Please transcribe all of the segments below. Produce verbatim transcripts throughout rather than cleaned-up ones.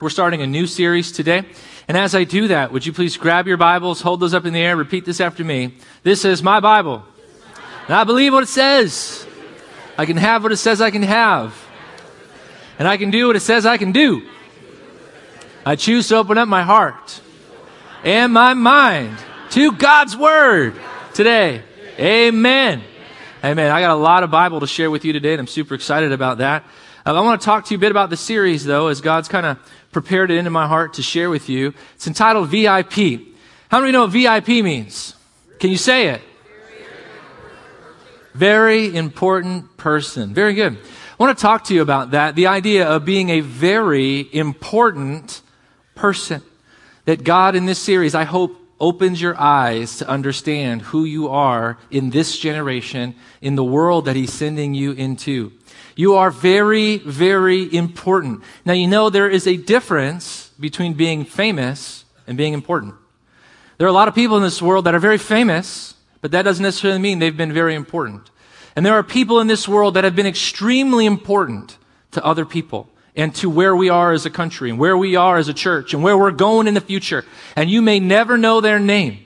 We're starting a new series today. And as I do that, would you please grab your Bibles, hold those up in the air, repeat this after me. This is my Bible. And I believe what it says. I can have what it says I can have. And I can do what it says I can do. I choose to open up my heart and my mind to God's Word today. Amen. Amen. I got a lot of Bible to share with you today, and I'm super excited about that. Uh, I want to talk to you a bit about the series, though, as God's kind of prepared it into my heart to share with you. It's entitled V I P. How many know what V I P means? Can you say it? Very important person. Very good. I want to talk to you about that, the idea of being a very important person. That God in this series, I hope, opens your eyes to understand who you are in this generation, in the world that He's sending you into. You are very, very important. Now, you know there is a difference between being famous and being important. There are a lot of people in this world that are very famous, but that doesn't necessarily mean they've been very important. And there are people in this world that have been extremely important to other people and to where we are as a country and where we are as a church and where we're going in the future. And you may never know their name.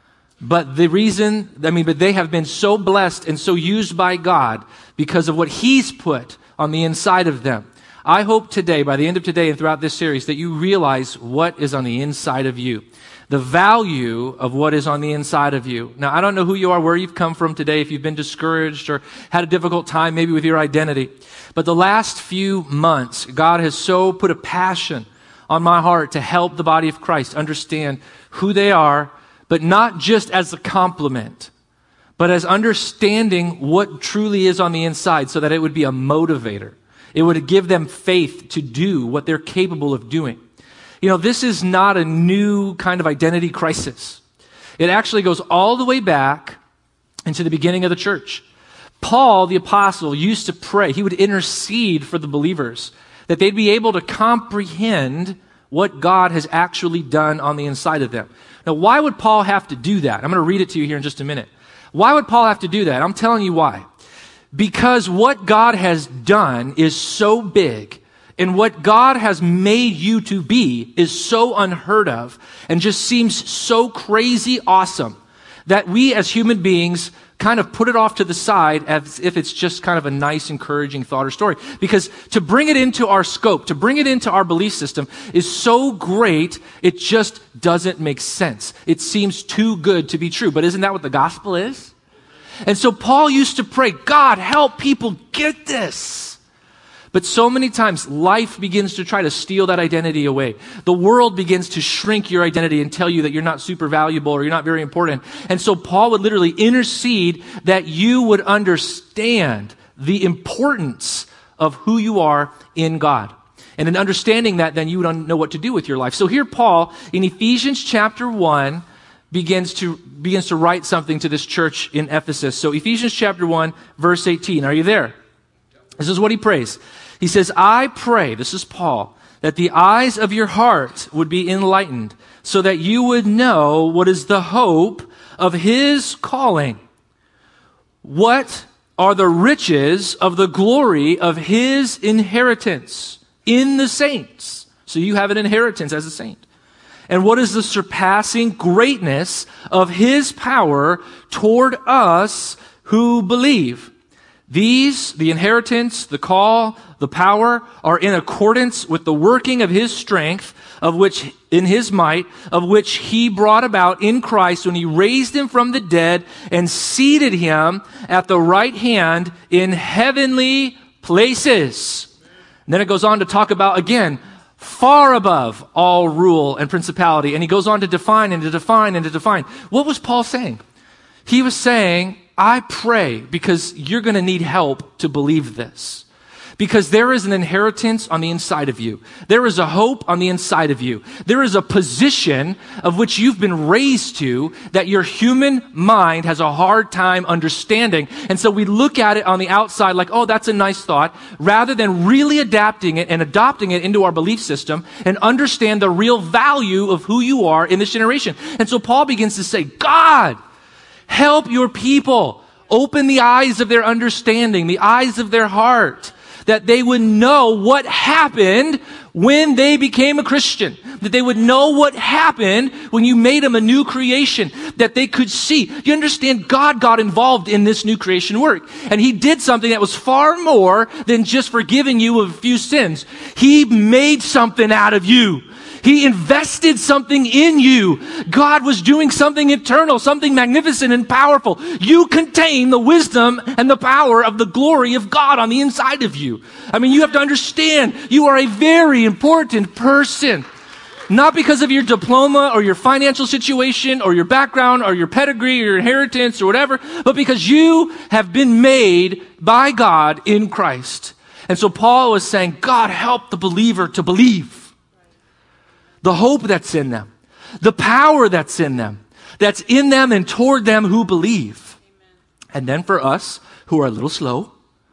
But the reason, I mean, but they have been so blessed and so used by God because of what He's put on the inside of them. I hope today, by the end of today and throughout this series, that you realize what is on the inside of you. The value of what is on the inside of you. Now, I don't know who you are, where you've come from today, if you've been discouraged or had a difficult time maybe with your identity. But the last few months, God has so put a passion on my heart to help the body of Christ understand who they are, but not just as a compliment, but as understanding what truly is on the inside so that it would be a motivator. It would give them faith to do what they're capable of doing. You know, this is not a new kind of identity crisis. It actually goes all the way back into the beginning of the church. Paul, the apostle, used to pray. He would intercede for the believers that they'd be able to comprehend what God has actually done on the inside of them. Now, why would Paul have to do that? I'm going to read it to you here in just a minute. Why would Paul have to do that? I'm telling you why. Because what God has done is so big, and what God has made you to be is so unheard of and just seems so crazy awesome that we as human beings kind of put it off to the side as if it's just kind of a nice, encouraging thought or story. Because to bring it into our scope, to bring it into our belief system is so great, it just doesn't make sense. It seems too good to be true. But isn't that what the gospel is? And so Paul used to pray, God, help people get this. But so many times life begins to try to steal that identity away. The world begins to shrink your identity and tell you that you're not super valuable or you're not very important. And so Paul would literally intercede that you would understand the importance of who you are in God. And in understanding that, then you would know what to do with your life. So here Paul, in Ephesians chapter one, begins to begins to write something to this church in Ephesus. So Ephesians chapter one, verse eighteen. Are you there? This is what he prays. He says, I pray, this is Paul, that the eyes of your heart would be enlightened so that you would know what is the hope of His calling. What are the riches of the glory of His inheritance in the saints? So you have an inheritance as a saint. And what is the surpassing greatness of His power toward us who believe? These, the inheritance, the call, the power, are in accordance with the working of His strength, of which, in His might, of which He brought about in Christ when He raised Him from the dead and seated Him at the right hand in heavenly places. And then it goes on to talk about, again, far above all rule and principality. And he goes on to define and to define and to define. What was Paul saying? He was saying, I pray because you're going to need help to believe this. Because there is an inheritance on the inside of you. There is a hope on the inside of you. There is a position of which you've been raised to that your human mind has a hard time understanding. And so we look at it on the outside like, oh, that's a nice thought, rather than really adapting it and adopting it into our belief system and understand the real value of who you are in this generation. And so Paul begins to say, God, help your people. Open the eyes of their understanding, the eyes of their heart, that they would know what happened when they became a Christian, that they would know what happened when you made them a new creation, that they could see. You understand, God got involved in this new creation work, and he did something that was far more than just forgiving you of a few sins. He made something out of you. He invested something in you. God was doing something eternal, something magnificent and powerful. You contain the wisdom and the power of the glory of God on the inside of you. I mean, you have to understand, you are a very important person. Not because of your diploma or your financial situation or your background or your pedigree or your inheritance or whatever, but because you have been made by God in Christ. And so Paul was saying, God, help the believer to believe. The hope that's in them, the power that's in them, that's in them and toward them who believe. Amen. And then for us who are a little slow,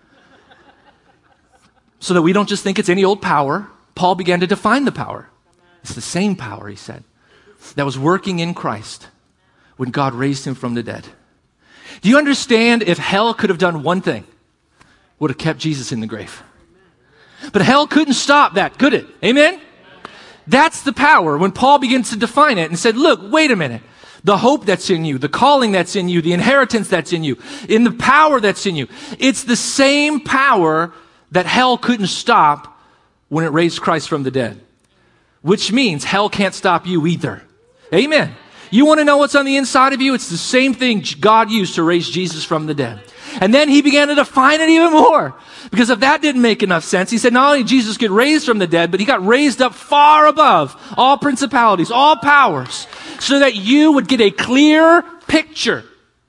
so that we don't just think it's any old power, Paul began to define the power. It's the same power, he said, that was working in Christ when God raised him from the dead. Do you understand, if hell could have done one thing, would have kept Jesus in the grave? But hell couldn't stop that, could it? Amen? That's the power. When Paul begins to define it and said, look, wait a minute. The hope that's in you, the calling that's in you, the inheritance that's in you, in the power that's in you. It's the same power that hell couldn't stop when it raised Christ from the dead. Which means hell can't stop you either. Amen. You want to know what's on the inside of you? It's the same thing God used to raise Jesus from the dead. And then he began to define it even more. Because if that didn't make enough sense, he said not only did Jesus get raised from the dead, but he got raised up far above all principalities, all powers, so that you would get a clear picture.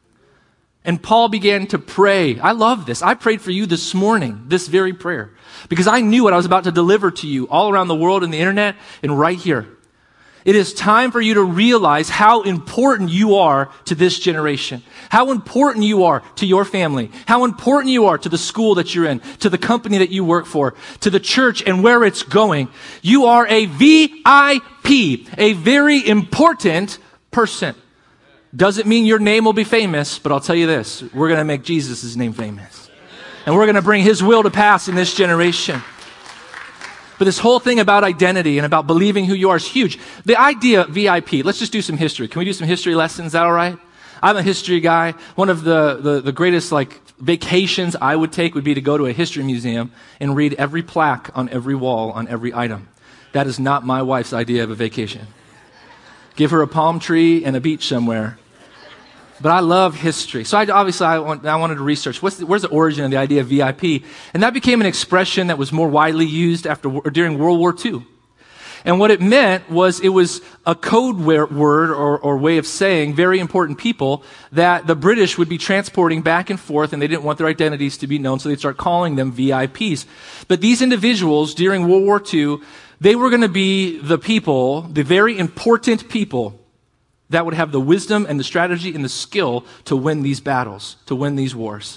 And Paul began to pray. I love this. I prayed for you this morning, this very prayer, because I knew what I was about to deliver to you all around the world and the internet and right here. It is time for you to realize how important you are to this generation, how important you are to your family, how important you are to the school that you're in, to the company that you work for, to the church and where it's going. You are a V I P, a very important person. Doesn't mean your name will be famous, but I'll tell you this, we're going to make Jesus' name famous. And we're going to bring his will to pass in this generation. But this whole thing about identity and about believing who you are is huge. The idea of V I P, let's just do some history. Can we do some history lessons? Is that all right? I'm a history guy. One of the, the, the greatest like vacations I would take would be to go to a history museum and read every plaque on every wall, on every item. That is not my wife's idea of a vacation. Give her a palm tree and a beach somewhere. But I love history. So I, obviously I, want, I wanted to research what's the, where's the origin of the idea of V I P. And that became an expression that was more widely used after or during World War Two. And what it meant was it was a code word or, or way of saying very important people that the British would be transporting back and forth, and they didn't want their identities to be known, so they'd start calling them V I Ps. But these individuals during World War Two, they were going to be the people, the very important people that would have the wisdom and the strategy and the skill to win these battles, to win these wars.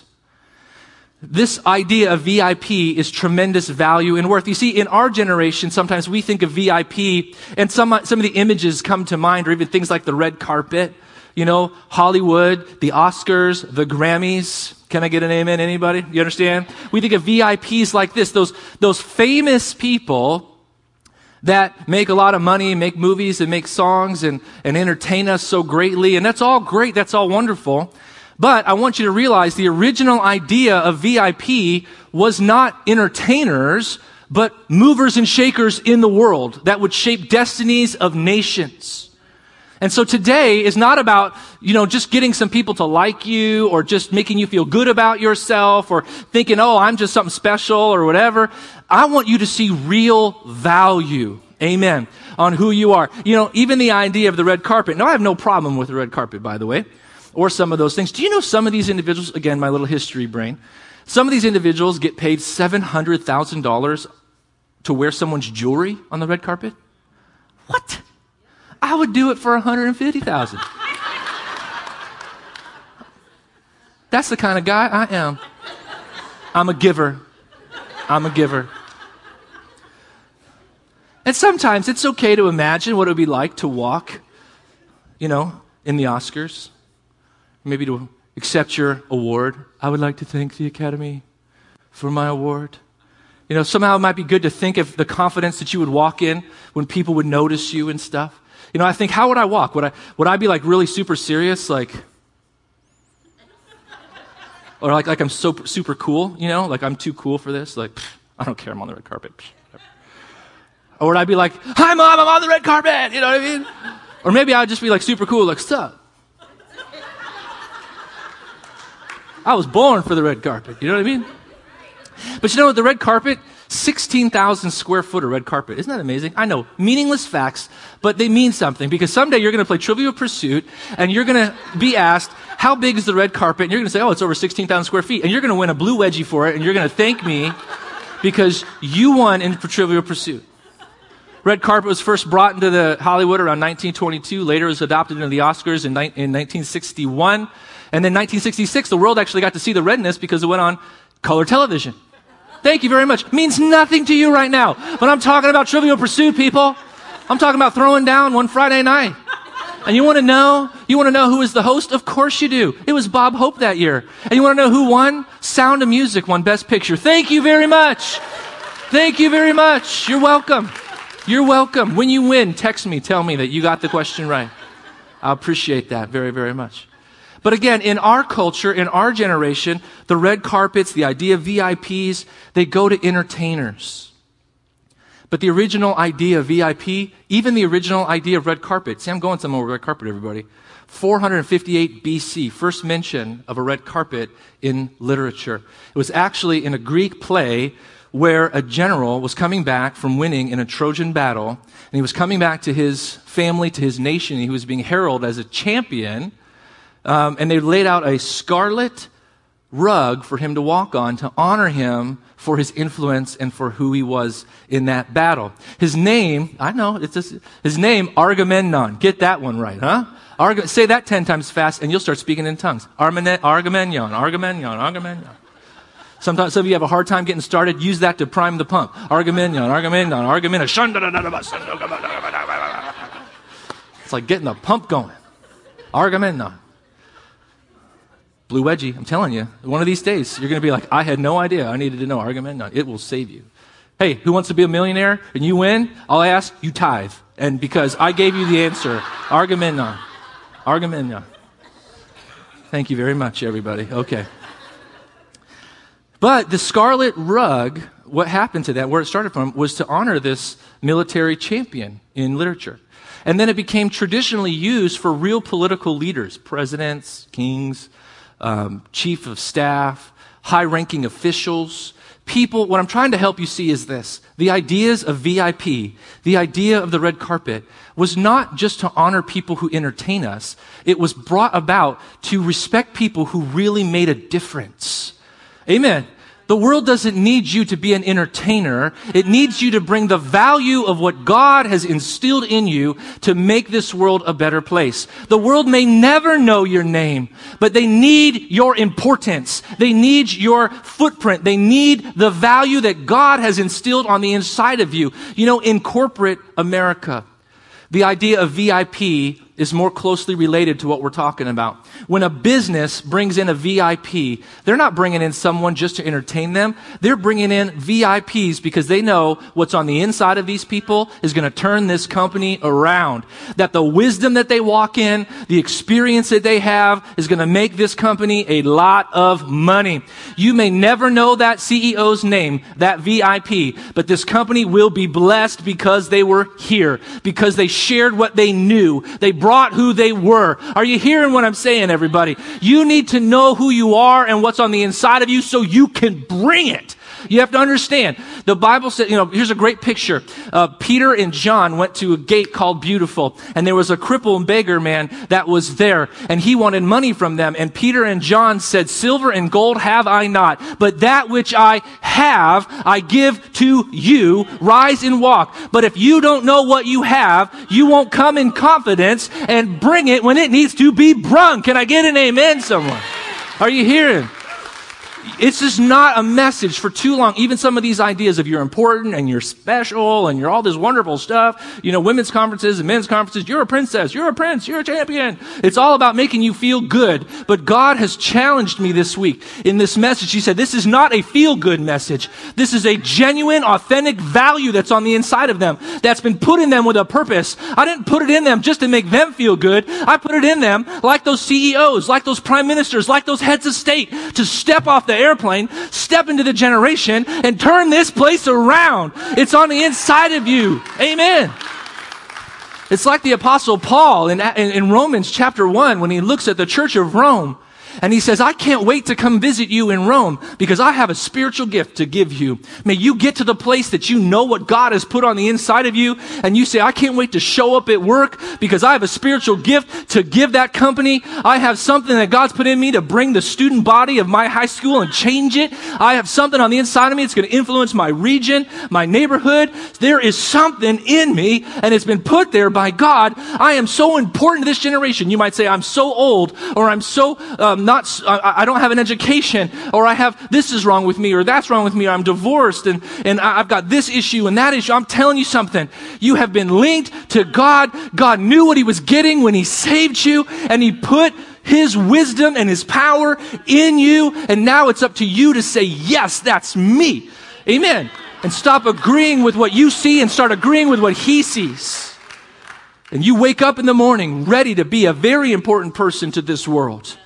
This idea of V I P is tremendous value and worth. You see, in our generation, sometimes we think of V I P, and some, some of the images come to mind, or even things like the red carpet, you know, Hollywood, the Oscars, the Grammys. Can I get an amen, anybody? You understand? We think of V I Ps like this, those, those famous people that make a lot of money, make movies and make songs and, and entertain us so greatly. And that's all great. That's all wonderful. But I want you to realize the original idea of V I P was not entertainers, but movers and shakers in the world that would shape destinies of nations. And so today is not about, you know, just getting some people to like you or just making you feel good about yourself or thinking, oh, I'm just something special or whatever. I want you to see real value, amen, on who you are. You know, even the idea of the red carpet. Now, I have no problem with the red carpet, by the way, or some of those things. Do you know some of these individuals, again, my little history brain, some of these individuals get paid seven hundred thousand dollars to wear someone's jewelry on the red carpet? What? I would do it for one hundred fifty thousand dollars. That's the kind of guy I am. I'm a giver. I'm a giver. And sometimes it's okay to imagine what it would be like to walk, you know, in the Oscars. Maybe to accept your award. I would like to thank the Academy for my award. You know, somehow it might be good to think of the confidence that you would walk in when people would notice you and stuff. You know, I think, how would I walk? Would I, would I be like really super serious? Like, or like, like I'm so super cool, you know, like I'm too cool for this. Like, pff, I don't care, I'm on the red carpet. Pff. Or would I be like, hi mom, I'm on the red carpet, you know what I mean? Or maybe I'd just be like super cool, like, sup? I was born for the red carpet, you know what I mean? But you know what, the red carpet, sixteen thousand square foot of red carpet. Isn't that amazing? I know, meaningless facts, but they mean something, because someday you're going to play Trivial Pursuit and you're going to be asked, how big is the red carpet? And you're going to say, oh, it's over sixteen thousand square feet. And you're going to win a blue wedgie for it, and you're going to thank me because you won in Trivial Pursuit. Red carpet was first brought into the Hollywood around nineteen twenty-two. Later it was adopted into the Oscars in, ni- in nineteen sixty-one. And then nineteen sixty-six, the world actually got to see the redness because it went on color television. Thank you very much. Means nothing to you right now. But I'm talking about Trivial Pursuit, people. I'm talking about throwing down one Friday night. And you want to know? You want to know who was the host? Of course you do. It was Bob Hope that year. And you want to know who won? Sound of Music won Best Picture. Thank you very much. Thank you very much. You're welcome. You're welcome. When you win, text me. Tell me that you got the question right. I appreciate that very, very much. But again, in our culture, in our generation, the red carpets, the idea of V I Ps, they go to entertainers. But the original idea of V I P, even the original idea of red carpet, see, I'm going somewhere with red carpet, everybody. four hundred fifty-eight B C, first mention of a red carpet in literature. It was actually in a Greek play where a general was coming back from winning in a Trojan battle, and he was coming back to his family, to his nation, and he was being heralded as a champion. Um, and they laid out a scarlet rug for him to walk on to honor him for his influence and for who he was in that battle. His name, I know, it's just, his name, Agamemnon. Get that one right, huh? Arg- say that ten times fast and you'll start speaking in tongues. Armene- Agamemnon, Agamemnon, Agamemnon. Sometimes some of you have a hard time getting started. Use that to prime the pump. Agamemnon, Agamemnon, Agamemnon. It's like getting the pump going. Agamemnon. Blue wedgie, I'm telling you, one of these days, you're going to be like, I had no idea. I needed to know Agamemnon. It will save you. Hey, who wants to be a millionaire and you win? I'll ask, you tithe. And because I gave you the answer, Agamemnon. Agamemnon. Thank you very much, everybody. Okay. But the scarlet rug, what happened to that, where it started from, was to honor this military champion in literature. And then it became traditionally used for real political leaders, presidents, kings, Um, chief of staff, high-ranking officials, people. What I'm trying to help you see is this. The ideas of V I P, the idea of the red carpet, was not just to honor people who entertain us. It was brought about to respect people who really made a difference. Amen. The world doesn't need you to be an entertainer. It needs you to bring the value of what God has instilled in you to make this world a better place. The world may never know your name, but they need your importance. They need your footprint. They need the value that God has instilled on the inside of you. You know, in corporate America, the idea of V I P is more closely related to what we're talking about. When a business brings in a V I P, they're not bringing in someone just to entertain them. They're bringing in V I Ps because they know what's on the inside of these people is going to turn this company around. That the wisdom that they walk in, the experience that they have is going to make this company a lot of money. You may never know that C E O's name, that V I P, but this company will be blessed because they were here, because they shared what they knew. They brought who they were. Are you hearing what I'm saying, everybody? You need to know who you are and what's on the inside of you so you can bring it. You have to understand. The Bible said, you know, here's a great picture. Uh, Peter and John went to a gate called Beautiful, and there was a crippled beggar man that was there, and he wanted money from them. And Peter and John said, silver and gold have I not, but that which I have, I give to you. Rise and walk. But if you don't know what you have, you won't come in confidence and bring it when it needs to be brung. Can I get an amen, someone? Are you hearing? It's just not a message for too long. Even some of these ideas of you're important and you're special and you're all this wonderful stuff, you know, women's conferences and men's conferences, you're a princess, you're a prince, you're a champion. It's all about making you feel good. But God has challenged me this week in this message. He said, this is not a feel-good message. This is a genuine, authentic value that's on the inside of them, that's been put in them with a purpose. I didn't put it in them just to make them feel good. I put it in them like those C E Os, like those prime ministers, like those heads of state, to step off the airplane, step into the generation, and turn this place around. It's on the inside of you. Amen. It's like the Apostle Paul in, in, in Romans chapter one, when he looks at the church of Rome, and he says, I can't wait to come visit you in Rome because I have a spiritual gift to give you. May you get to the place that you know what God has put on the inside of you, and you say, I can't wait to show up at work because I have a spiritual gift to give that company. I have something that God's put in me to bring the student body of my high school and change it. I have something on the inside of me that's going to influence my region, my neighborhood. There is something in me, and it's been put there by God. I am so important to this generation. You might say, I'm so old, or I'm so um, not, I don't have an education, or I have, this is wrong with me, or that's wrong with me, or I'm divorced, and, and I've got this issue and that issue. I'm telling you something. You have been linked to God. God knew what he was getting when he saved you, and he put his wisdom and his power in you, and now it's up to you to say, yes, that's me. Amen. And stop agreeing with what you see and start agreeing with what he sees. And you wake up in the morning ready to be a very important person to this world.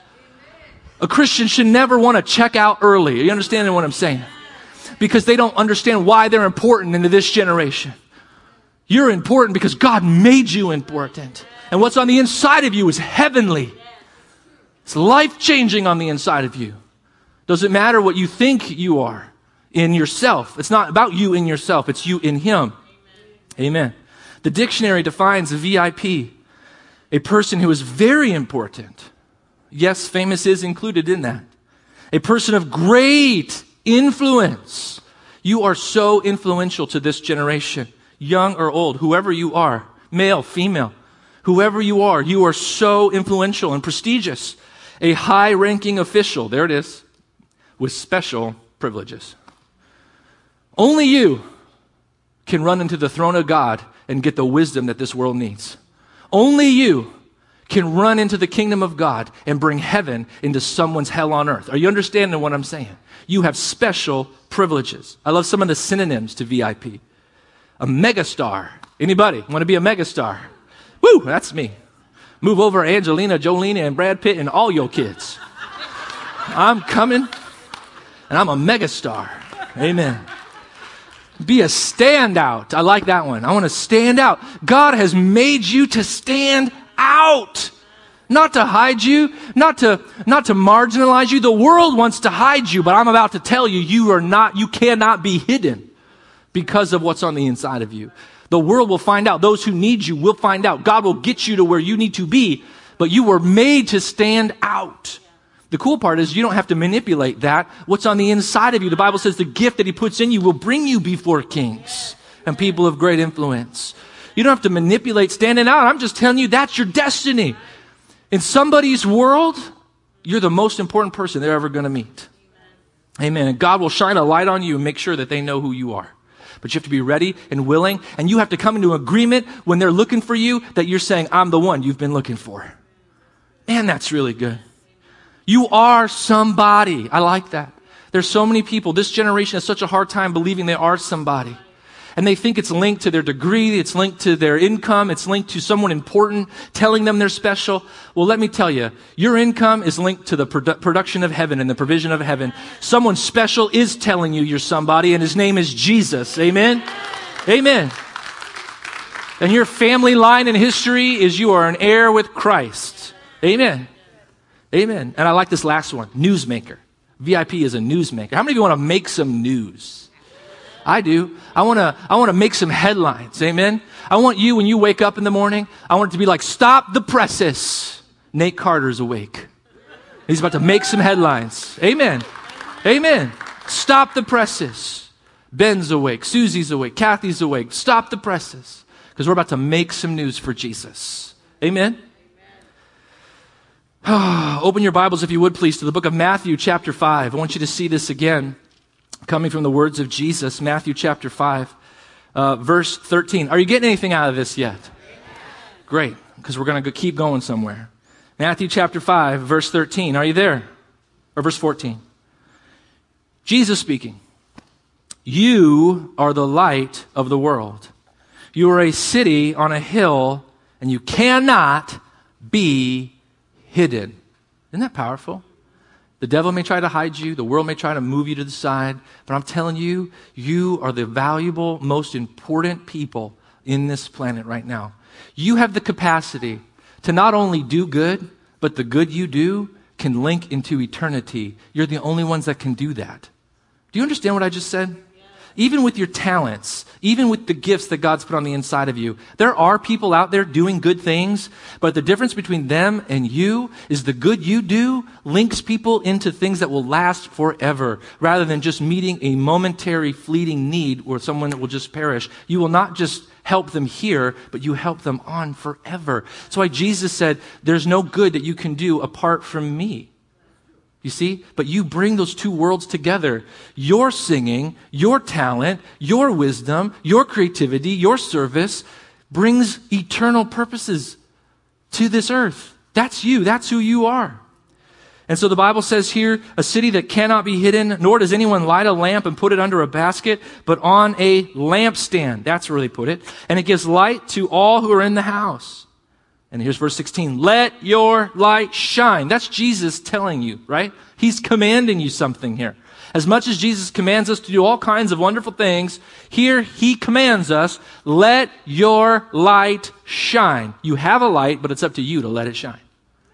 A Christian should never want to check out early. Are you understanding what I'm saying? Because they don't understand why they're important into this generation. You're important because God made you important. And what's on the inside of you is heavenly. It's life-changing on the inside of you. Doesn't matter what you think you are in yourself. It's not about you in yourself. It's you in him. Amen. The dictionary defines a V I P, a person who is very important. Yes, famous is included in that. A person of great influence. You are so influential to this generation, young or old, whoever you are, male, female, whoever you are, you are so influential and prestigious. A high-ranking official, there it is, with special privileges. Only you can run into the throne of God and get the wisdom that this world needs. Only you can run into the kingdom of God and bring heaven into someone's hell on earth. Are you understanding what I'm saying? You have special privileges. I love some of the synonyms to V I P. A megastar. Anybody want to be a megastar? Woo, that's me. Move over Angelina Jolie and Brad Pitt and all your kids. I'm coming, and I'm a megastar. Amen. Be a standout. I like that one. I want to stand out. God has made you to stand out. Not to hide you, not to, not to marginalize you. The world wants to hide you, but I'm about to tell you, you are not, you cannot be hidden because of what's on the inside of you. The world will find out. Those who need you will find out. God will get you to where you need to be, but you were made to stand out. The cool part is you don't have to manipulate that. What's on the inside of you, the Bible says the gift that he puts in you will bring you before kings and people of great influence. You don't have to manipulate standing out. I'm just telling you that's your destiny. In somebody's world, you're the most important person they're ever going to meet. Amen. And God will shine a light on you and make sure that they know who you are. But you have to be ready and willing, and you have to come into agreement when they're looking for you that you're saying, I'm the one you've been looking for. Man, that's really good. You are somebody. I like that. There's so many people. This generation has such a hard time believing they are somebody. And they think it's linked to their degree, it's linked to their income, it's linked to someone important telling them they're special. Well, let me tell you, your income is linked to the produ- production of heaven and the provision of heaven. Someone special is telling you you're somebody, and his name is Jesus. Amen? Amen. And your family line in history is you are an heir with Christ. Amen. Amen. And I like this last one, newsmaker. V I P is a newsmaker. How many of you want to make some news? I do. I want to I want to make some headlines. Amen. I want you, when you wake up in the morning, I want it to be like, stop the presses. Nate Carter's awake. He's about to make some headlines. Amen. Amen. Stop the presses. Ben's awake. Susie's awake. Kathy's awake. Stop the presses. Because we're about to make some news for Jesus. Amen. Open your Bibles, if you would, please, to the book of Matthew chapter five. I want you to see this again, coming from the words of Jesus. Matthew chapter five, uh, verse thirteen. Are you getting anything out of this yet? Great, because we're going to keep going somewhere. Matthew chapter five, verse thirteen. Are you there? Or verse fourteen. Jesus speaking. You are the light of the world. You are a city on a hill, and you cannot be hidden. Isn't that powerful? The devil may try to hide you. The world may try to move you to the side. But I'm telling you, you are the valuable, most important people in this planet right now. You have the capacity to not only do good, but the good you do can link into eternity. You're the only ones that can do that. Do you understand what I just said? Even with your talents, even with the gifts that God's put on the inside of you, there are people out there doing good things, but the difference between them and you is the good you do links people into things that will last forever, rather than just meeting a momentary, fleeting need or someone that will just perish. You will not just help them here, but you help them on forever. That's why Jesus said, there's no good that you can do apart from me. You see? But you bring those two worlds together. Your singing, your talent, your wisdom, your creativity, your service brings eternal purposes to this earth. That's you. That's who you are. And so the Bible says here, a city that cannot be hidden, nor does anyone light a lamp and put it under a basket, but on a lampstand. That's where they put it. And it gives light to all who are in the house. And here's verse sixteen. Let your light shine. That's Jesus telling you, right? He's commanding you something here. As much as Jesus commands us to do all kinds of wonderful things, here he commands us, let your light shine. You have a light, but it's up to you to let it shine.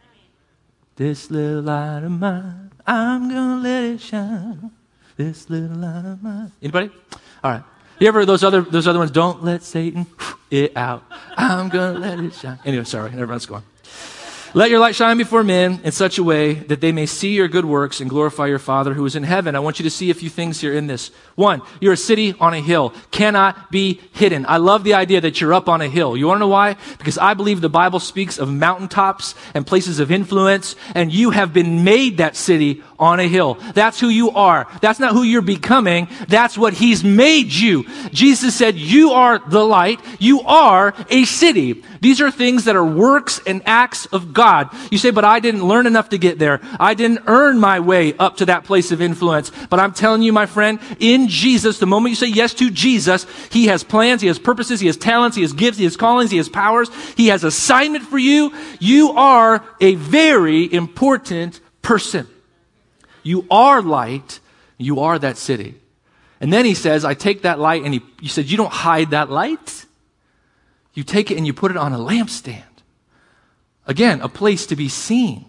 This little light of mine, I'm gonna let it shine. This little light of mine. Anybody? All right. You ever those other those other ones? Don't let Satan it out. I'm gonna let it shine. Anyway, sorry. Everyone's going. Let your light shine before men in such a way that they may see your good works and glorify your Father who is in heaven. I want you to see a few things here in this. One, you're a city on a hill, cannot be hidden. I love the idea that you're up on a hill. You want to know why? Because I believe the Bible speaks of mountaintops and places of influence, and you have been made that city on a hill. That's who you are. That's not who you're becoming. That's what He's made you. Jesus said, you are the light. You are a city. These are things that are works and acts of God. You say, but I didn't learn enough to get there. I didn't earn my way up to that place of influence. But I'm telling you, my friend, in Jesus, the moment you say yes to Jesus, He has plans, He has purposes, He has talents, He has gifts, He has callings, He has powers. He has assignment for you. You are a very important person. You are light. You are that city. And then He says, I take that light, and he, you said, you don't hide that light. You take it and you put it on a lampstand. Again, a place to be seen.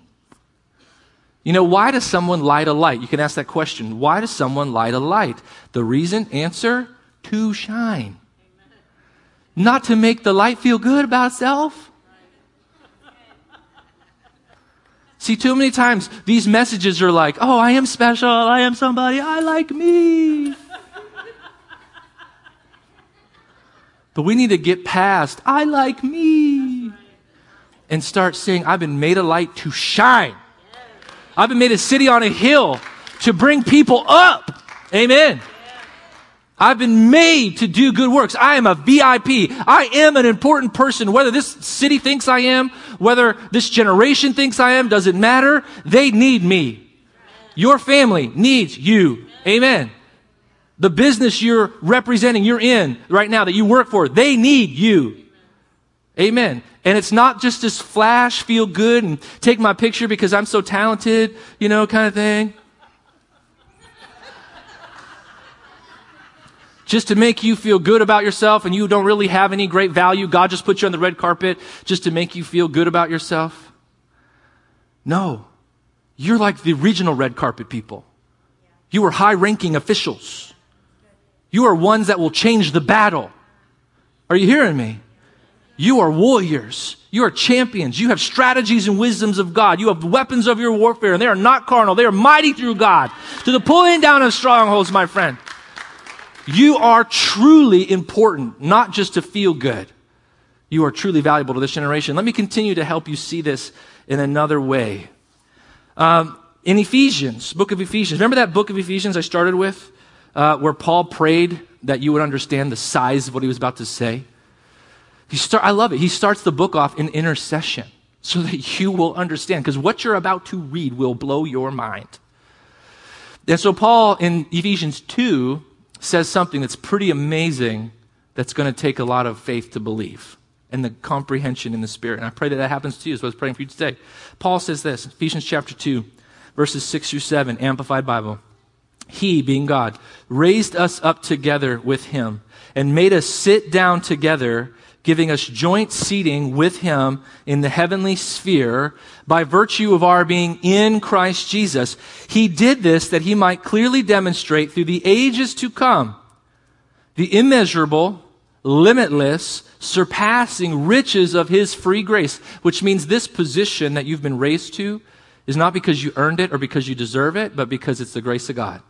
You know, why does someone light a light? You can ask that question. Why does someone light a light? The reason, answer, to shine. Not to make the light feel good about itself. See, too many times these messages are like, oh, I am special, I am somebody, I like me. But we need to get past, I like me, and start saying, I've been made a light to shine. I've been made a city on a hill to bring people up. Amen. I've been made to do good works. I am a V I P. I am an important person. Whether this city thinks I am, whether this generation thinks I am, doesn't matter. They need me. Your family needs you. Amen. The business you're representing, you're in right now, that you work for, they need you. Amen. And it's not just this flash, feel good, and take my picture because I'm so talented, you know, kind of thing. Just to make you feel good about yourself, and you don't really have any great value. God just put you on the red carpet just to make you feel good about yourself. No. You're like the regional red carpet people. You are high-ranking officials. You are ones that will change the battle. Are you hearing me? You are warriors. You are champions. You have strategies and wisdoms of God. You have weapons of your warfare, and they are not carnal. They are mighty through God to the pulling down of strongholds, my friend. You are truly important, not just to feel good. You are truly valuable to this generation. Let me continue to help you see this in another way. Um, in Ephesians, book of Ephesians, remember that book of Ephesians I started with, uh, where Paul prayed that you would understand the size of what he was about to say? He start, I love it. He starts the book off in intercession so that you will understand, because what you're about to read will blow your mind. And so Paul in Ephesians two says something that's pretty amazing that's going to take a lot of faith to believe and the comprehension in the Spirit. And I pray that that happens to you, so I was praying for you today. Paul says this, Ephesians chapter two, verses six through seven, Amplified Bible. He, being God, raised us up together with him and made us sit down together, giving us joint seating with him in the heavenly sphere by virtue of our being in Christ Jesus. He did this that he might clearly demonstrate through the ages to come the immeasurable, limitless, surpassing riches of his free grace, which means this position that you've been raised to is not because you earned it or because you deserve it, but because it's the grace of God.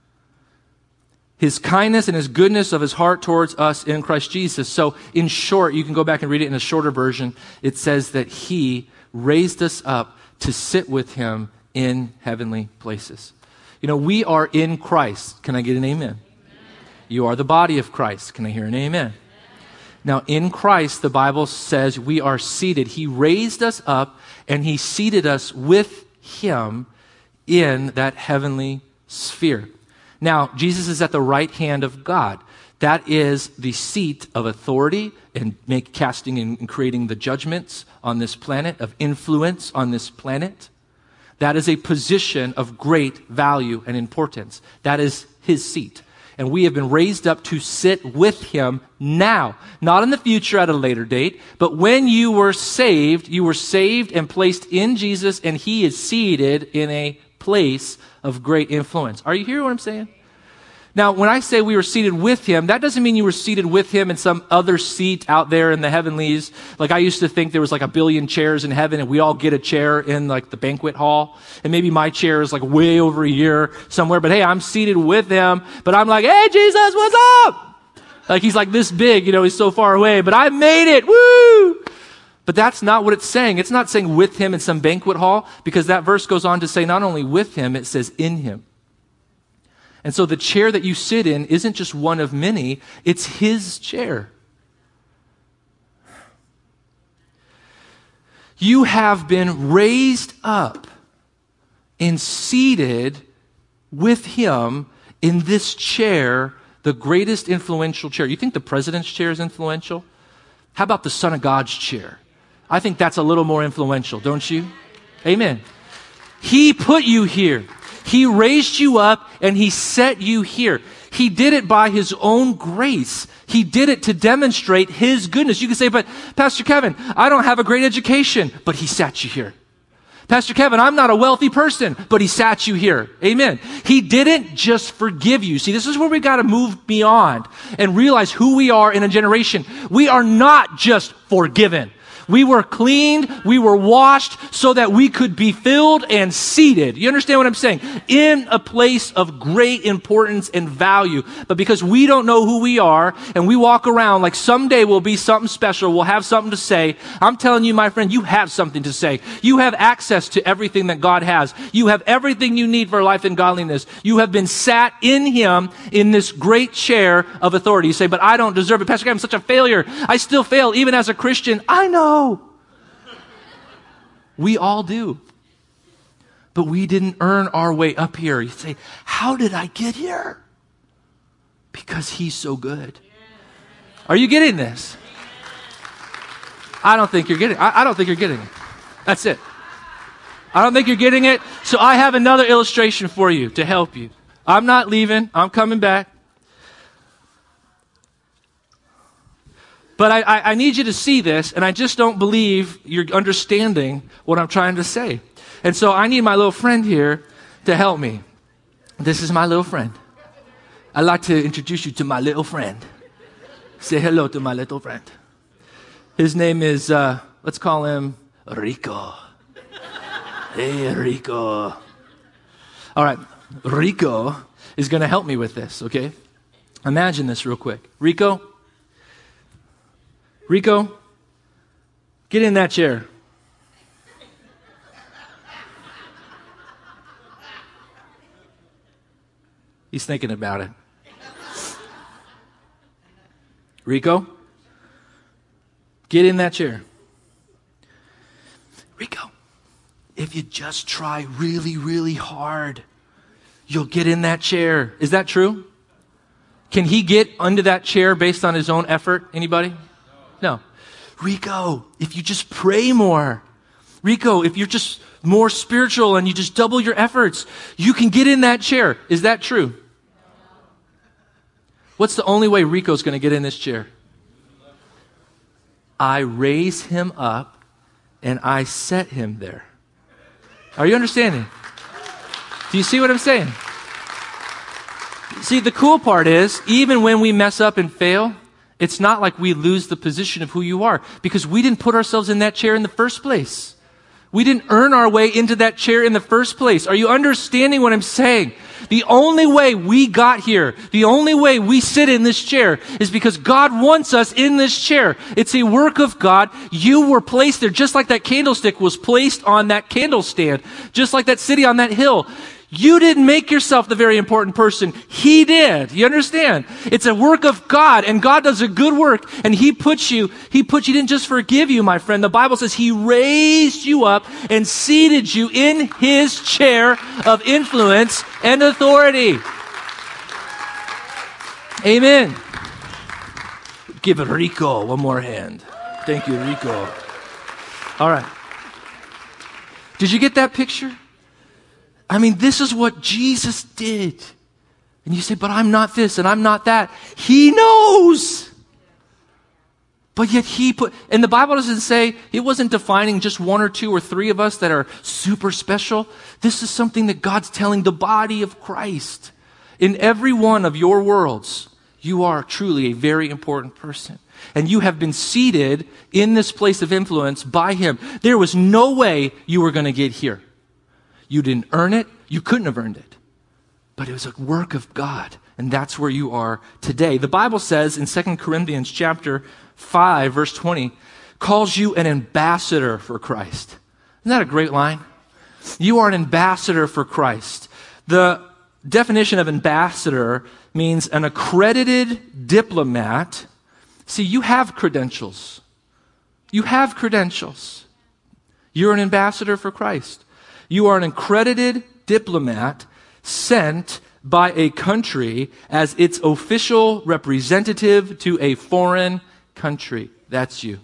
His kindness and his goodness of his heart towards us in Christ Jesus. So in short, you can go back and read it in a shorter version. It says that he raised us up to sit with him in heavenly places. You know, we are in Christ. Can I get an amen? Amen. You are the body of Christ. Can I hear an amen? Amen? Now in Christ, the Bible says we are seated. He raised us up and he seated us with him in that heavenly sphere. Now, Jesus is at the right hand of God. That is the seat of authority and make, casting and creating the judgments on this planet, of influence on this planet. That is a position of great value and importance. That is his seat. And we have been raised up to sit with him now, not in the future at a later date, but when you were saved, you were saved and placed in Jesus, and he is seated in a place of great influence. Are you hearing what I'm saying? Now, when I say we were seated with him, that doesn't mean you were seated with him in some other seat out there in the heavenlies. Like I used to think there was like a billion chairs in heaven and we all get a chair in like the banquet hall. And maybe my chair is like way over here somewhere. But hey, I'm seated with him. But I'm like, hey, Jesus, what's up? Like he's like this big, you know, he's so far away. But I made it. Woo! But that's not what it's saying. It's not saying with him in some banquet hall, because that verse goes on to say not only with him, it says in him. And so the chair that you sit in isn't just one of many, it's his chair. You have been raised up and seated with him in this chair, the greatest influential chair. You think the president's chair is influential? How about the Son of God's chair? I think that's a little more influential, don't you? Amen. He put you here. He raised you up and he set you here. He did it by his own grace. He did it to demonstrate his goodness. You can say, but Pastor Kevin, I don't have a great education, but he sat you here. Pastor Kevin, I'm not a wealthy person, but he sat you here. Amen. He didn't just forgive you. See, this is where we got to move beyond and realize who we are in a generation. We are not just forgiven. We were cleaned, we were washed so that we could be filled and seated. You understand what I'm saying? In a place of great importance and value. But because we don't know who we are and we walk around like someday we'll be something special, we'll have something to say. I'm telling you, my friend, you have something to say. You have access to everything that God has. You have everything you need for life and godliness. You have been sat in him in this great chair of authority. You say, but I don't deserve it. Pastor Kevin, I'm such a failure. I still fail even as a Christian. I know. We all do. But we didn't earn our way up here. You say, how did I get here? Because he's so good. Are you getting this? I don't think you're getting it. I, I don't think you're getting it. That's it. I don't think you're getting it. So I have another illustration for you to help you. I'm not leaving. I'm coming back. But I, I, I need you to see this, and I just don't believe you're understanding what I'm trying to say. And so I need my little friend here to help me. This is my little friend. I'd like to introduce you to my little friend. Say hello to my little friend. His name is, uh, let's call him Rico. Hey, Rico. All right, Rico is going to help me with this, okay? Imagine this real quick. Rico, Rico, Get in that chair. He's thinking about it. Rico, get in that chair. Rico, if you just try really, really hard, you'll get in that chair. Is that true? Can he get under that chair based on his own effort? Anybody? No. Rico, if you just pray more. Rico, if you're just more spiritual and you just double your efforts, you can get in that chair. Is that true? What's the only way Rico's going to get in this chair? I raise him up and I set him there. Are you understanding? Do you see what I'm saying? See, the cool part is, even when we mess up and fail, it's not like we lose the position of who you are, because we didn't put ourselves in that chair in the first place. We didn't earn our way into that chair in the first place. Are you understanding what I'm saying? The only way we got here, the only way we sit in this chair is because God wants us in this chair. It's a work of God. You were placed there just like that candlestick was placed on that candle stand, just like that city on that hill. You didn't make yourself the very important person. He did. You understand? It's a work of God, and God does a good work, and He puts you, He put you, He didn't just forgive you, my friend. The Bible says He raised you up and seated you in His chair of influence and authority. Amen. Give it Rico one more hand. Thank you, Rico. All right. Did you get that picture? I mean, this is what Jesus did. And you say, but I'm not this and I'm not that. He knows. But yet He put, and the Bible doesn't say, it wasn't defining just one or two or three of us that are super special. This is something that God's telling the body of Christ. In every one of your worlds, you are truly a very important person. And you have been seated in this place of influence by Him. There was no way you were going to get here. You didn't earn it. You couldn't have earned it. But it was a work of God. And that's where you are today. The Bible says in Second Corinthians chapter five, verse twenty, calls you an ambassador for Christ. Isn't that a great line? You are an ambassador for Christ. The definition of ambassador means an accredited diplomat. See, you have credentials. You have credentials. You're an ambassador for Christ. You are an accredited diplomat sent by a country as its official representative to a foreign country. That's you.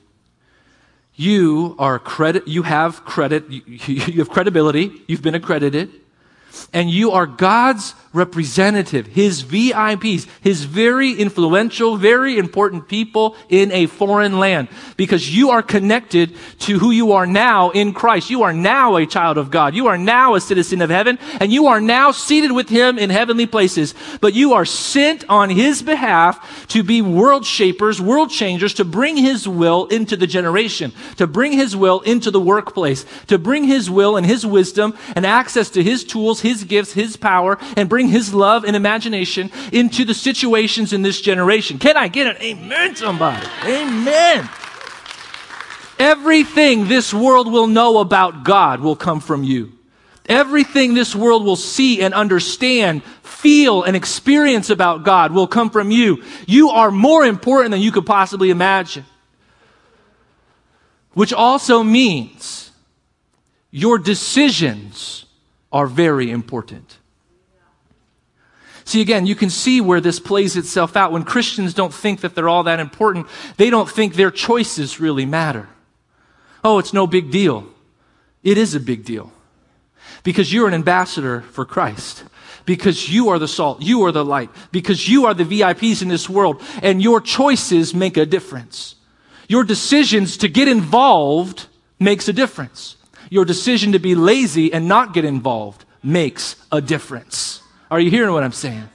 You are credit, you have credit, you, you have credibility, you've been accredited, and you are God's representative, His V I Ps, His very influential, very important people in a foreign land. Because you are connected to who you are now in Christ. You are now a child of God. You are now a citizen of heaven, and you are now seated with Him in heavenly places. But you are sent on His behalf to be world shapers, world changers, to bring His will into the generation, to bring His will into the workplace, to bring His will and His wisdom and access to His tools, His gifts, His power, and bring His love and imagination into the situations in this generation. Can I get an amen, somebody? Amen. Everything this world will know about God will come from you. Everything this world will see and understand, feel and experience about God will come from you. You are more important than you could possibly imagine. Which also means your decisions are very important. See, again, you can see where this plays itself out. When Christians don't think that they're all that important, they don't think their choices really matter. Oh, it's no big deal. It is a big deal. Because you're an ambassador for Christ. Because you are the salt. You are the light. Because you are the V I Ps in this world. And your choices make a difference. Your decisions to get involved makes a difference. Your decision to be lazy and not get involved makes a difference. Are you hearing what I'm saying?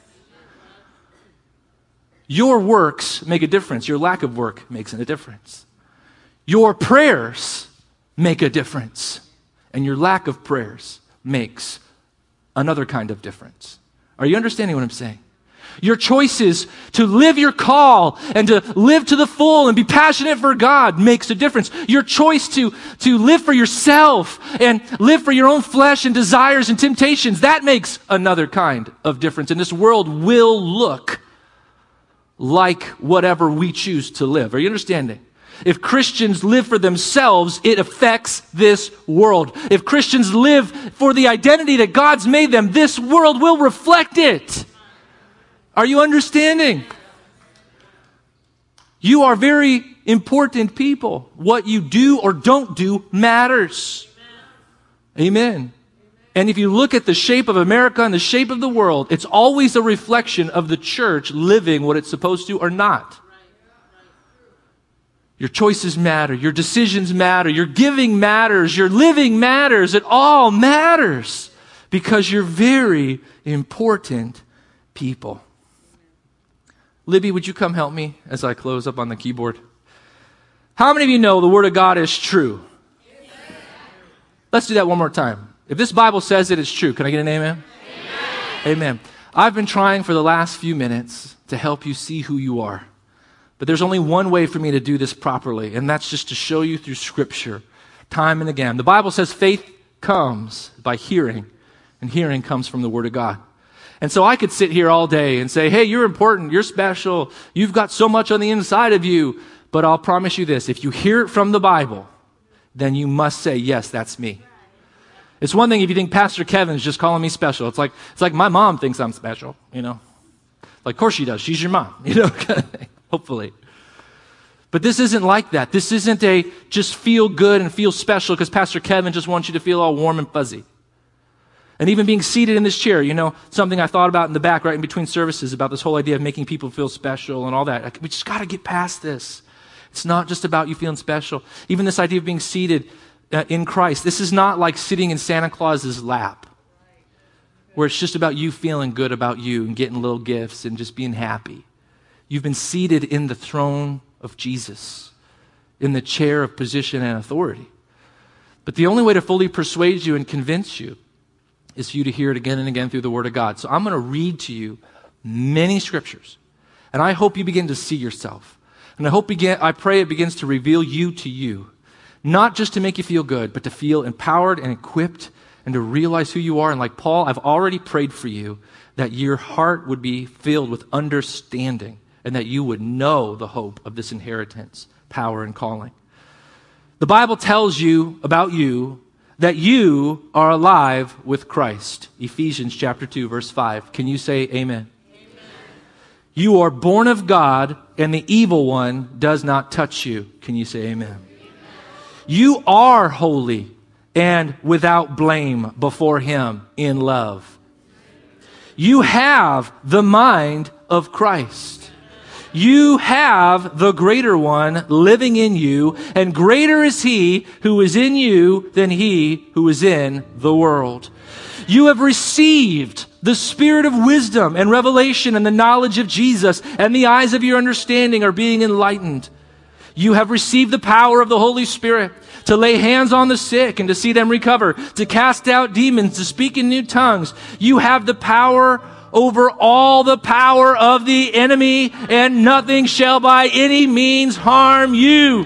Your works make a difference. Your lack of work makes a difference. Your prayers make a difference. And your lack of prayers makes another kind of difference. Are you understanding what I'm saying? Your choices to live your call and to live to the full and be passionate for God makes a difference. Your choice to, to live for yourself and live for your own flesh and desires and temptations, that makes another kind of difference. And this world will look like whatever we choose to live. Are you understanding? If Christians live for themselves, it affects this world. If Christians live for the identity that God's made them, this world will reflect it. Are you understanding? You are very important people. What you do or don't do matters. Amen. And if you look at the shape of America and the shape of the world, it's always a reflection of the church living what it's supposed to or not. Your choices matter. Your decisions matter. Your giving matters. Your living matters. It all matters because you're very important people. Libby, would you come help me as I close up on the keyboard? How many of you know the Word of God is true? Amen. Let's do that one more time. If this Bible says it, it's true. Can I get an amen? Amen. Amen. I've been trying for the last few minutes to help you see who you are. But there's only one way for me to do this properly, and that's just to show you through Scripture time and again. The Bible says faith comes by hearing, and hearing comes from the Word of God. And so I could sit here all day and say, hey, you're important, you're special, you've got so much on the inside of you. But I'll promise you this, if you hear it from the Bible, then you must say, yes, that's me. It's one thing if you think Pastor Kevin's just calling me special. It's like it's like my mom thinks I'm special, you know. Like, of course she does. She's your mom, you know, hopefully. But this isn't like that. This isn't a just feel good and feel special because Pastor Kevin just wants you to feel all warm and fuzzy. And even being seated in this chair, you know, something I thought about in the back right in between services about this whole idea of making people feel special and all that. We just got to get past this. It's not just about you feeling special. Even this idea of being seated uh, in Christ. This is not like sitting in Santa Claus's lap where it's just about you feeling good about you and getting little gifts and just being happy. You've been seated in the throne of Jesus, in the chair of position and authority. But the only way to fully persuade you and convince you is for you to hear it again and again through the Word of God. So I'm going to read to you many scriptures, and I hope you begin to see yourself. And I hope begin, I pray it begins to reveal you to you, not just to make you feel good, but to feel empowered and equipped and to realize who you are. And like Paul, I've already prayed for you that your heart would be filled with understanding and that you would know the hope of this inheritance, power, and calling. The Bible tells you about you that you are alive with Christ. Ephesians chapter two, verse five. Can you say amen? Amen. You are born of God, and the evil one does not touch you. Can you say amen? Amen. You are holy and without blame before Him in love. You have the mind of Christ. You have the greater one living in you, and greater is He who is in you than he who is in the world. You have received the spirit of wisdom and revelation and the knowledge of Jesus, and the eyes of your understanding are being enlightened. You have received the power of the Holy Spirit to lay hands on the sick and to see them recover, to cast out demons, to speak in new tongues. You have the power over all the power of the enemy, and nothing shall by any means harm you.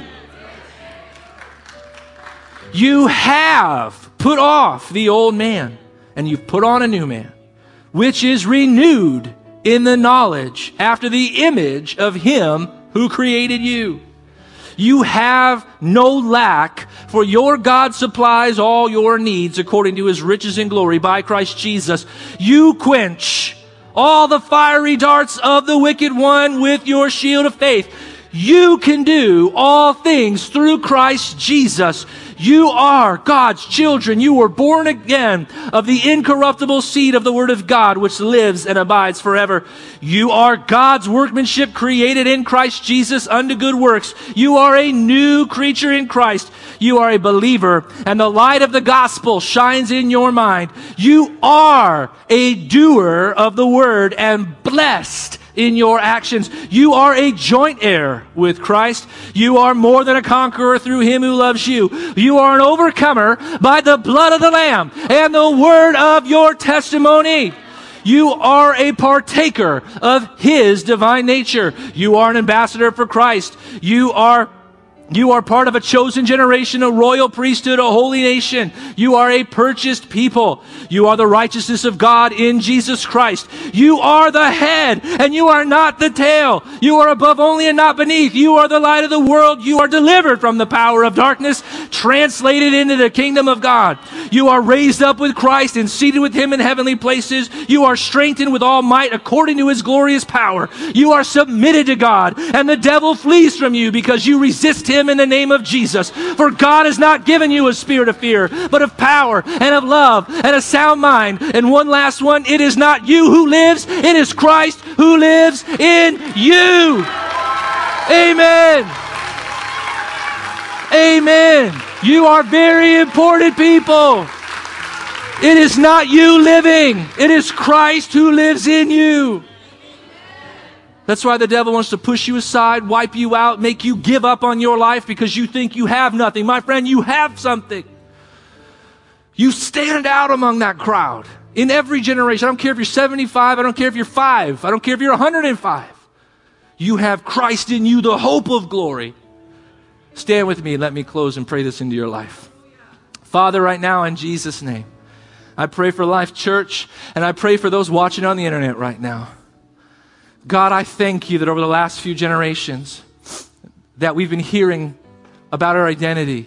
You have put off the old man, and you've put on a new man, which is renewed in the knowledge after the image of Him who created you. You have no lack, for your God supplies all your needs according to His riches and glory by Christ Jesus. You quench all the fiery darts of the wicked one with your shield of faith. You can do all things through Christ Jesus. You are God's children. You were born again of the incorruptible seed of the Word of God, which lives and abides forever. You are God's workmanship created in Christ Jesus unto good works. You are a new creature in Christ. You are a believer, and the light of the gospel shines in your mind. You are a doer of the word and blessed in your actions. You are a joint heir with Christ. You are more than a conqueror through Him who loves you. You are an overcomer by the blood of the Lamb and the word of your testimony. You are a partaker of His divine nature. You are an ambassador for Christ. You are You are part of a chosen generation, a royal priesthood, a holy nation. You are a purchased people. You are the righteousness of God in Jesus Christ. You are the head and you are not the tail. You are above only and not beneath. You are the light of the world. You are delivered from the power of darkness, translated into the kingdom of God. You are raised up with Christ and seated with Him in heavenly places. You are strengthened with all might according to His glorious power. You are submitted to God, and the devil flees from you because you resist him in the name of Jesus. For God has not given you a spirit of fear, but of power and of love and a sound mind. And one last one, it is not you who lives, it is Christ who lives in you. Amen. Amen. You are very important people. It is not you living, it is Christ who lives in you. That's why the devil wants to push you aside, wipe you out, make you give up on your life because you think you have nothing. My friend, you have something. You stand out among that crowd in every generation. I don't care if you're seventy-five. I don't care if you're five. I don't care if you're one hundred five. You have Christ in you, the hope of glory. Stand with me and let me close and pray this into your life. Father, right now in Jesus' name, I pray for Life Church, and I pray for those watching on the internet right now. God, I thank you that over the last few generations that we've been hearing about our identity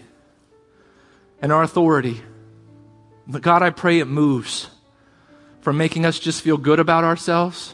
and our authority. But God, I pray it moves from making us just feel good about ourselves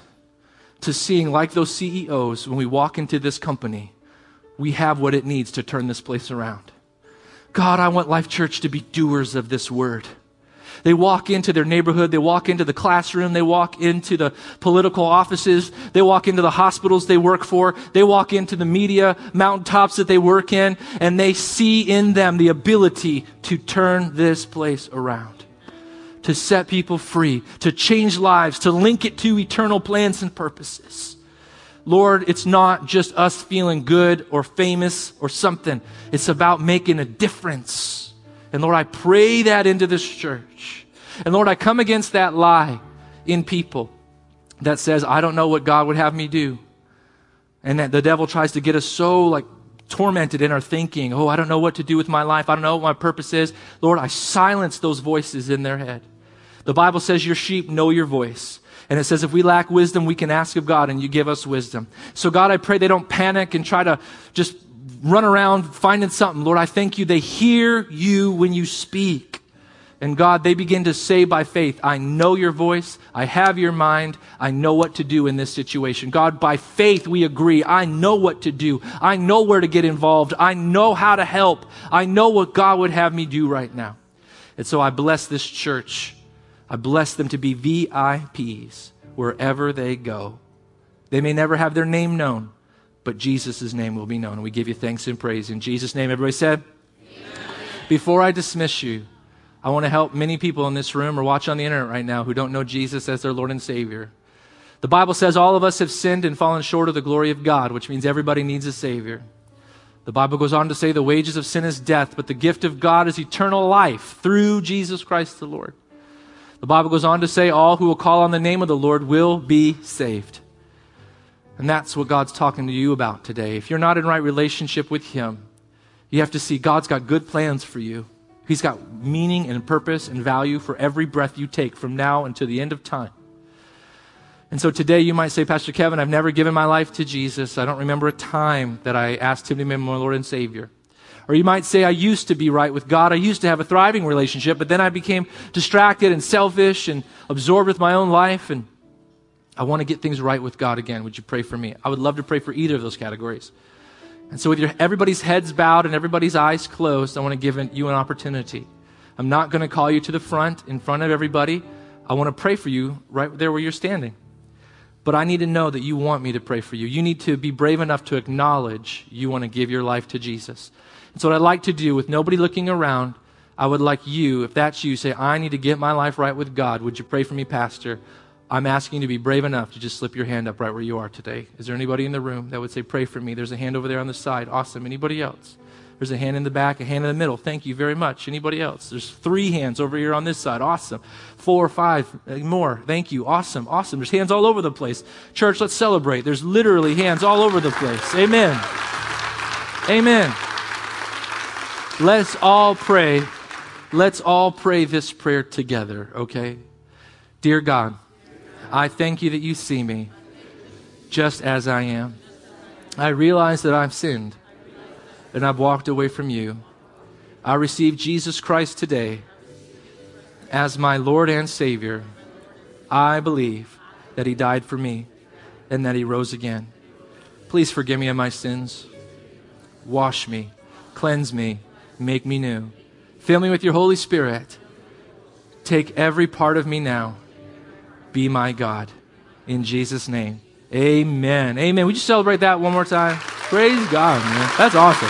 to seeing, like those C E Os, when we walk into this company, we have what it needs to turn this place around. God, I want Life Church to be doers of this word. They walk into their neighborhood, they walk into the classroom, they walk into the political offices, they walk into the hospitals they work for, they walk into the media mountaintops that they work in, and they see in them the ability to turn this place around, to set people free, to change lives, to link it to eternal plans and purposes. Lord, it's not just us feeling good or famous or something. It's about making a difference. And Lord, I pray that into this church. And Lord, I come against that lie in people that says, I don't know what God would have me do. And that the devil tries to get us so like tormented in our thinking. Oh, I don't know what to do with my life. I don't know what my purpose is. Lord, I silence those voices in their head. The Bible says your sheep know your voice. And it says if we lack wisdom, we can ask of God and you give us wisdom. So God, I pray they don't panic and try to just run around finding something. Lord, I thank you. They hear you when you speak. And God, they begin to say by faith, I know your voice. I have your mind. I know what to do in this situation. God, by faith, we agree. I know what to do. I know where to get involved. I know how to help. I know what God would have me do right now. And so I bless this church. I bless them to be V I Ps wherever they go. They may never have their name known, but Jesus' name will be known. And we give you thanks and praise. In Jesus' name, everybody said? Amen. Before I dismiss you, I want to help many people in this room or watch on the internet right now who don't know Jesus as their Lord and Savior. The Bible says all of us have sinned and fallen short of the glory of God, which means everybody needs a Savior. The Bible goes on to say the wages of sin is death, but the gift of God is eternal life through Jesus Christ the Lord. The Bible goes on to say all who will call on the name of the Lord will be saved. And that's what God's talking to you about today. If you're not in right relationship with Him, you have to see God's got good plans for you. He's got meaning and purpose and value for every breath you take from now until the end of time. And so today you might say, Pastor Kevin, I've never given my life to Jesus. I don't remember a time that I asked Him to be my Lord and Savior. Or you might say, I used to be right with God. I used to have a thriving relationship, but then I became distracted and selfish and absorbed with my own life, and I want to get things right with God again. Would you pray for me? I would love to pray for either of those categories. And so with your, everybody's heads bowed and everybody's eyes closed, I want to give you an opportunity. I'm not going to call you to the front in front of everybody. I want to pray for you right there where you're standing. But I need to know that you want me to pray for you. You need to be brave enough to acknowledge you want to give your life to Jesus. And so what I'd like to do, with nobody looking around, I would like you, if that's you, say, I need to get my life right with God. Would you pray for me, Pastor? I'm asking you to be brave enough to just slip your hand up right where you are today. Is there anybody in the room that would say, pray for me? There's a hand over there on the side. Awesome. Anybody else? There's a hand in the back, a hand in the middle. Thank you very much. Anybody else? There's three hands over here on this side. Awesome. Four, five, more. Thank you. Awesome. Awesome. There's hands all over the place. Church, let's celebrate. There's literally hands all over the place. Amen. Amen. Let's all pray. Let's all pray this prayer together, okay? Dear God, I thank you that you see me just as I am. I realize that I've sinned and I've walked away from you. I receive Jesus Christ today as my Lord and Savior. I believe that he died for me and that he rose again. Please forgive me of my sins. Wash me, cleanse me, make me new. Fill me with your Holy Spirit. Take every part of me now. Be my God. In Jesus' name, amen. Amen. Would you celebrate that one more time? Praise God, man. That's awesome.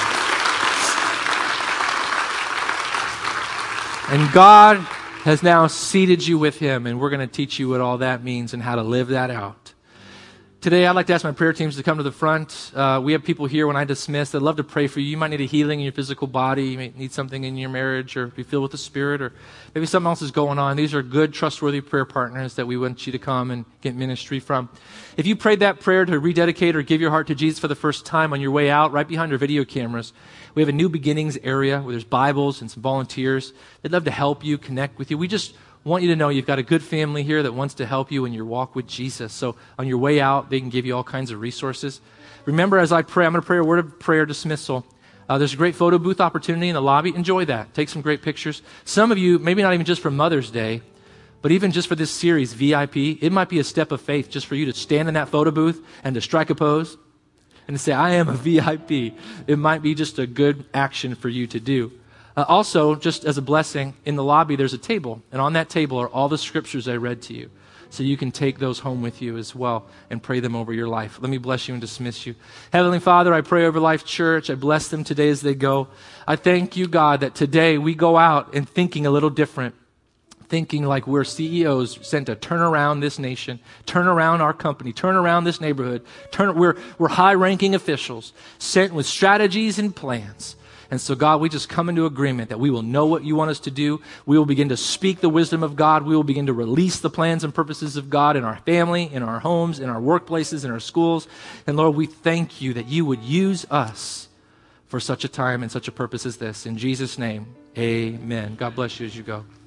And God has now seated you with him, and we're going to teach you what all that means and how to live that out. Today, I'd like to ask my prayer teams to come to the front. Uh, we have people here when I dismiss. I'd love to pray for you. You might need a healing in your physical body. You might need something in your marriage or be filled with the Spirit, or maybe something else is going on. These are good, trustworthy prayer partners that we want you to come and get ministry from. If you prayed that prayer to rededicate or give your heart to Jesus for the first time on your way out, right behind our video cameras, we have a New Beginnings area where there's Bibles and some volunteers. They'd love to help you, connect with you. We just want you to know you've got a good family here that wants to help you in your walk with Jesus. So on your way out, they can give you all kinds of resources. Remember, as I pray, I'm going to pray a word of prayer dismissal. Uh, there's a great photo booth opportunity in the lobby. Enjoy that. Take some great pictures. Some of you, maybe not even just for Mother's Day, but even just for this series, V I P, it might be a step of faith just for you to stand in that photo booth and to strike a pose and to say, I am a V I P. It might be just a good action for you to do. Uh, also, just as a blessing, in the lobby there's a table, and on that table are all the scriptures I read to you. So you can take those home with you as well and pray them over your life. Let me bless you and dismiss you. Heavenly Father, I pray over Life Church. I bless them today as they go. I thank you, God, that today we go out and thinking a little different. Thinking like we're C E Os sent to turn around this nation, turn around our company, turn around this neighborhood. Turn, we're, we're high-ranking officials sent with strategies and plans. And so, God, we just come into agreement that we will know what you want us to do. We will begin to speak the wisdom of God. We will begin to release the plans and purposes of God in our family, in our homes, in our workplaces, in our schools. And Lord, we thank you that you would use us for such a time and such a purpose as this. In Jesus' name, amen. God bless you as you go.